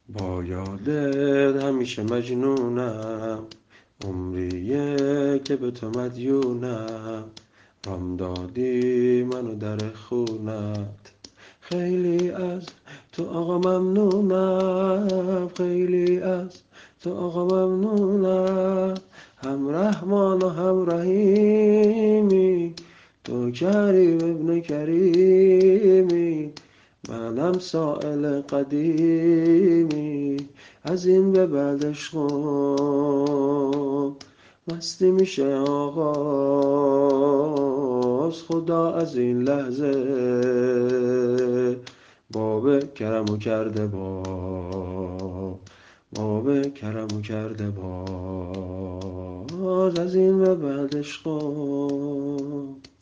با یادت همیشه مجنونم، عمریه که به تو مدیونم. رام دادی منو در خونت، خیلی از تو آقا ممنونم، خیلی از تو آقا ممنونم. هم رحمان و هم رحیمی، تو کریم ابن کریمی، منم سائل قدیمی. از این به بعد عشقم مستی میشه آغاز. خدا از این لحظه باب کرمو کرده باب کرمو کرده باز. از این به بعد عشقم